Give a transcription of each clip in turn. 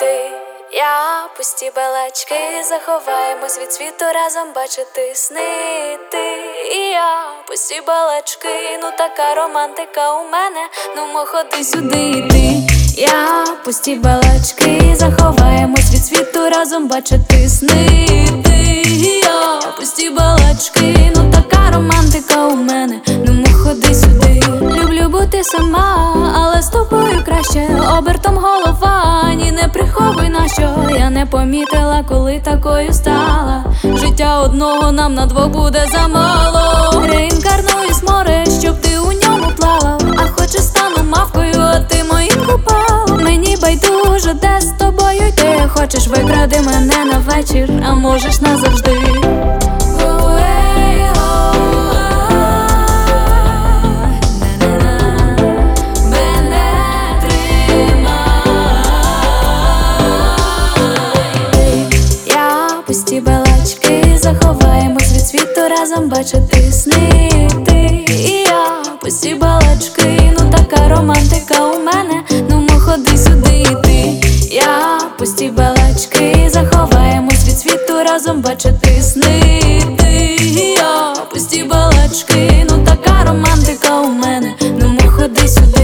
Ти, я, пусті балачки, заховаємось від світу, разом бачити сни. Ти і я, пусті балачки, ну така романтика у мене, ну мо ходи сюди. Ти, я, пусті балачки, заховаємось від світу, разом бачити сни. Ти і я, пусті балачки, ну така романтика у мене, ну мо ходи сюди. Люблю бути сама, але з тобою краще, обертом голова, ні не приховуй, нащо я не помітила, коли такою стала. Життя одного нам на двох буде замало. Реінкарнуюсь море, щоб ти у ньому плавав, а хоче стану мавкою, а ти моїм купалом. Мені байдуже, де з тобою йти. Хочеш, викради мене на вечір, а можеш назавжди. Пусті балачки, заховаємось від світу, разом бачити сни. Ти і я, пусті балачки, ну така романтика у мене, ну мо ходи сюди. Ти, я, пусті балачки, заховаємось від світу, разом бачити сни. Ти і я, пусті балачки, ну така романтика у мене, ну мо ходи сюди.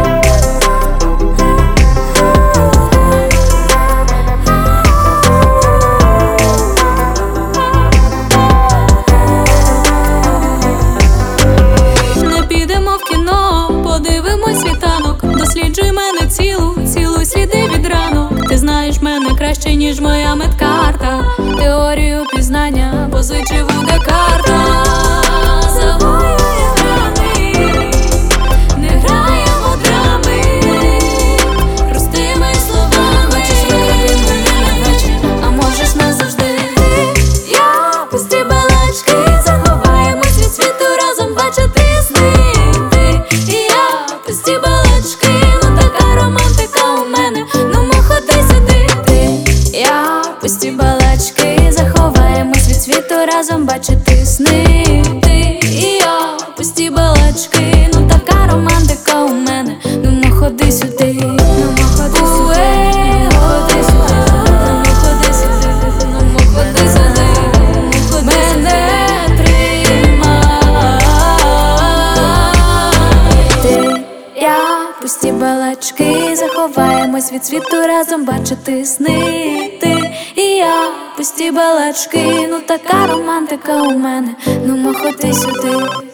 Подивимось світанок, досліджуй мене цілуй сліди від ранок. Ти знаєш мене краще, ніж моя медкарта. Теорію пізнання позичив у Декарта. Завоює рани, не граємо драми, простими словами. Хочеш, викради мене на вечір, а можеш назавжди. Ти, я, пусті балачки, заховаємось від світу, разом бачити сни. Пусті балачки, ну така романтика у мене, ну мо ходи сюди. Ти, я, пусті балачки, заховаємось від світу, разом бачити сни. Ти і я, пусті балачки, ну така романтика у мене, ну мо ходи сюди, ну мо ходи сюди, ходи сюди, ну мо ходи сюди, ну мо ходи сюди, мене тримай. Ти, я, пусті балачки, заховаємось від світу, разом бачити сни. Ти і я, пусті балачки, ну така романтика у мене, ну мо ходи сюди.